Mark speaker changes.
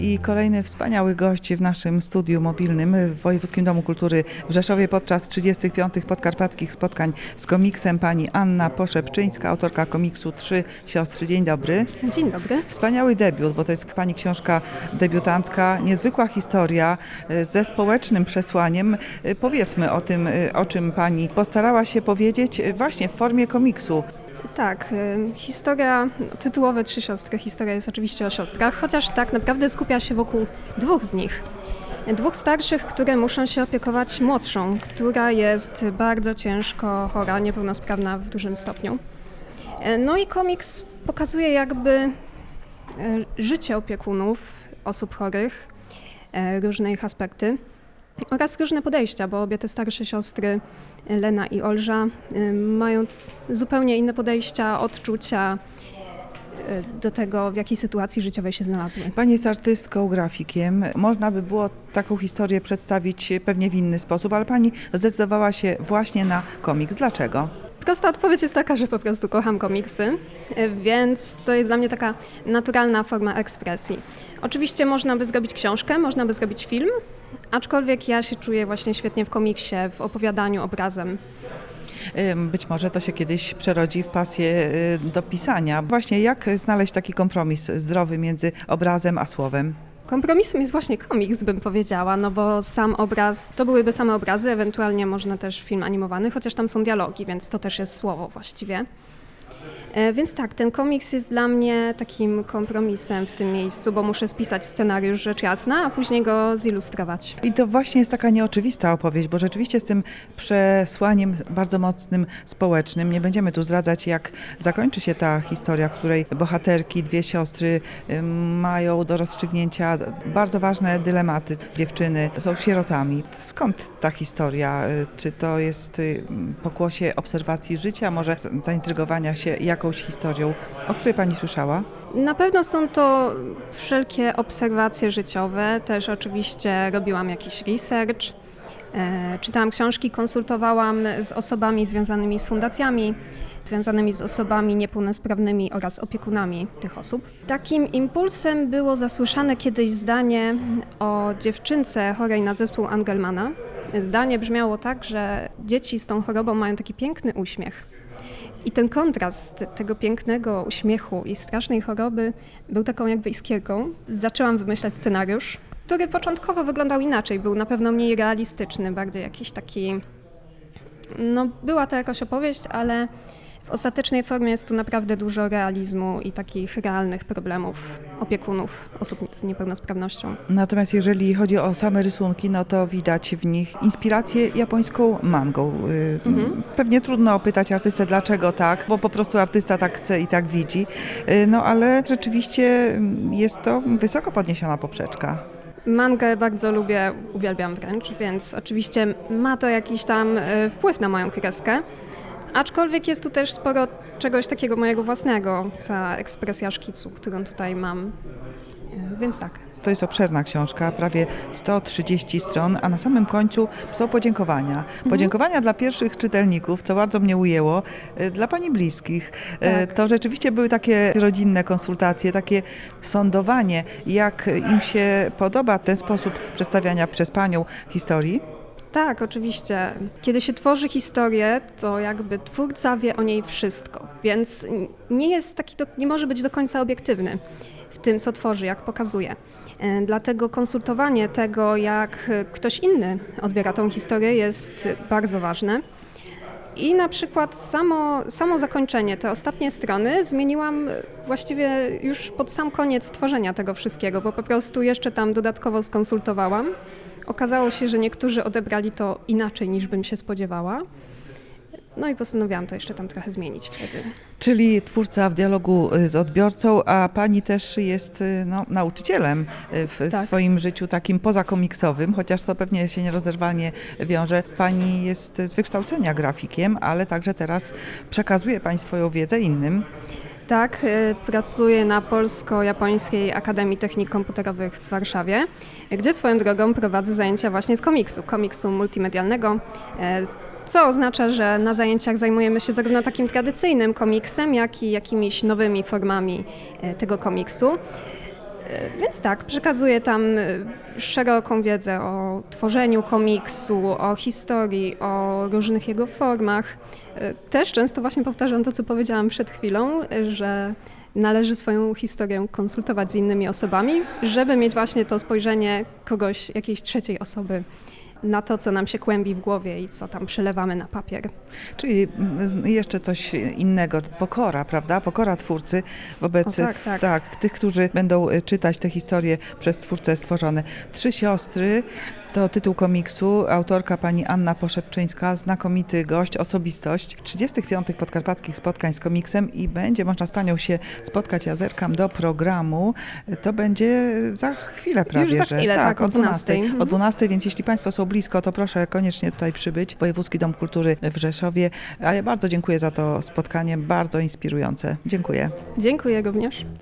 Speaker 1: I kolejny wspaniały gość w naszym studiu mobilnym w Wojewódzkim Domu Kultury w Rzeszowie podczas 35. Podkarpackich Spotkań z komiksem pani Anna Poszepczyńska, autorka komiksu Trzy Siostry. Dzień dobry.
Speaker 2: Dzień dobry.
Speaker 1: Wspaniały debiut, bo to jest pani książka debiutancka, niezwykła historia ze społecznym przesłaniem. Powiedzmy o tym, o czym pani postarała się powiedzieć właśnie w formie komiksu.
Speaker 2: Tak, historia, tytułowe Trzy Siostry, historia jest oczywiście o siostrach, chociaż tak naprawdę skupia się wokół dwóch z nich. Dwóch starszych, które muszą się opiekować młodszą, która jest bardzo ciężko chora, niepełnosprawna w dużym stopniu. No i komiks pokazuje jakby życie opiekunów, osób chorych, różne ich aspekty oraz różne podejścia, bo obie te starsze siostry, Lena i Olża, mają zupełnie inne podejścia, odczucia do tego, w jakiej sytuacji życiowej się znalazły.
Speaker 1: Pani jest artystką, grafikiem. Można by było taką historię przedstawić pewnie w inny sposób, ale pani zdecydowała się właśnie na komiks. Dlaczego?
Speaker 2: Prosta odpowiedź jest taka, że po prostu kocham komiksy, więc to jest dla mnie taka naturalna forma ekspresji. Oczywiście można by zrobić książkę, można by zrobić film, aczkolwiek ja się czuję właśnie świetnie w komiksie, w opowiadaniu obrazem.
Speaker 1: Być może to się kiedyś przerodzi w pasję do pisania. Właśnie jak znaleźć taki kompromis zdrowy między obrazem a słowem?
Speaker 2: Kompromisem jest właśnie komiks, bym powiedziała, no bo sam obraz, to byłyby same obrazy, ewentualnie można też film animowany, chociaż tam są dialogi, więc to też jest słowo właściwie. Więc tak, ten komiks jest dla mnie takim kompromisem w tym miejscu, bo muszę spisać scenariusz, rzecz jasna, a później go zilustrować.
Speaker 1: I to właśnie jest taka nieoczywista opowieść, bo rzeczywiście z tym przesłaniem bardzo mocnym społecznym, nie będziemy tu zdradzać, jak zakończy się ta historia, w której bohaterki, dwie siostry mają do rozstrzygnięcia bardzo ważne dylematy. Dziewczyny są sierotami. Skąd ta historia? Czy to jest pokłosie obserwacji życia, może zaintrygowania się jakąś historią, o której pani słyszała?
Speaker 2: Na pewno są to wszelkie obserwacje życiowe, też oczywiście robiłam jakiś research, czytałam książki, konsultowałam z osobami związanymi z fundacjami, związanymi z osobami niepełnosprawnymi oraz opiekunami tych osób. Takim impulsem było zasłyszane kiedyś zdanie o dziewczynce chorej na zespół Angelmana. Zdanie brzmiało tak, że dzieci z tą chorobą mają taki piękny uśmiech. I ten kontrast tego pięknego uśmiechu i strasznej choroby był taką jakby iskierką. Zaczęłam wymyślać scenariusz, który początkowo wyglądał inaczej. Był na pewno mniej realistyczny, bardziej jakiś taki... No, była to jakaś opowieść, ale w ostatecznej formie jest tu naprawdę dużo realizmu i takich realnych problemów opiekunów osób z niepełnosprawnością.
Speaker 1: Natomiast jeżeli chodzi o same rysunki, no to widać w nich inspirację japońską mangą. Pewnie trudno pytać artystę, dlaczego tak, bo po prostu artysta tak chce i tak widzi. No ale rzeczywiście jest to wysoko podniesiona poprzeczka.
Speaker 2: Mangę bardzo lubię, uwielbiam wręcz, więc oczywiście ma to jakiś tam wpływ na moją kreskę. Aczkolwiek jest tu też sporo czegoś takiego mojego własnego, ta ekspresja szkicu, którą tutaj mam, więc tak.
Speaker 1: To jest obszerna książka, prawie 130 stron, a na samym końcu są podziękowania. Podziękowania dla pierwszych czytelników, co bardzo mnie ujęło, dla pani bliskich.
Speaker 2: Tak.
Speaker 1: To rzeczywiście były takie rodzinne konsultacje, takie sądowanie, jak im się podoba ten sposób przedstawiania przez panią historii.
Speaker 2: Tak, oczywiście. Kiedy się tworzy historię, to jakby twórca wie o niej wszystko, więc nie jest taki, nie może być do końca obiektywny w tym, co tworzy, jak pokazuje. Dlatego konsultowanie tego, jak ktoś inny odbiera tą historię, jest bardzo ważne. I na przykład samo zakończenie, te ostatnie strony zmieniłam właściwie już pod sam koniec tworzenia tego wszystkiego, bo po prostu jeszcze tam dodatkowo skonsultowałam. Okazało się, że niektórzy odebrali to inaczej, niż bym się spodziewała. No i postanowiłam to jeszcze tam trochę zmienić wtedy.
Speaker 1: Czyli twórca w dialogu z odbiorcą, a pani też jest nauczycielem w swoim życiu takim pozakomiksowym, chociaż to pewnie się nierozerwalnie wiąże. Pani jest z wykształcenia grafikiem, ale także teraz przekazuje pani swoją wiedzę innym.
Speaker 2: Tak, pracuję na Polsko-Japońskiej Akademii Technik Komputerowych w Warszawie, gdzie swoją drogą prowadzę zajęcia właśnie z komiksu multimedialnego, co oznacza, że na zajęciach zajmujemy się zarówno takim tradycyjnym komiksem, jak i jakimiś nowymi formami tego komiksu. Więc tak, przekazuję tam szeroką wiedzę o tworzeniu komiksu, o historii, o różnych jego formach. Też często właśnie powtarzam to, co powiedziałam przed chwilą, że należy swoją historię konsultować z innymi osobami, żeby mieć właśnie to spojrzenie kogoś, jakiejś trzeciej osoby na to, co nam się kłębi w głowie i co tam przelewamy na papier.
Speaker 1: Czyli jeszcze coś innego, pokora, prawda? Pokora twórcy wobec tych, którzy będą czytać te historie przez twórcę stworzone. Trzy siostry to tytuł komiksu, autorka pani Anna Poszepczyńska, znakomity gość, osobistość 35. Podkarpackich Spotkań z Komiksem i będzie można z panią się spotkać. Ja zerkam do programu. To będzie za chwilę prawie.
Speaker 2: Już za chwilę, tak, o 12.
Speaker 1: O 12, więc jeśli państwo są blisko, to proszę koniecznie tutaj przybyć. Wojewódzki Dom Kultury w Rzeszowie. A ja bardzo dziękuję za to spotkanie, bardzo inspirujące. Dziękuję.
Speaker 2: Dziękuję również.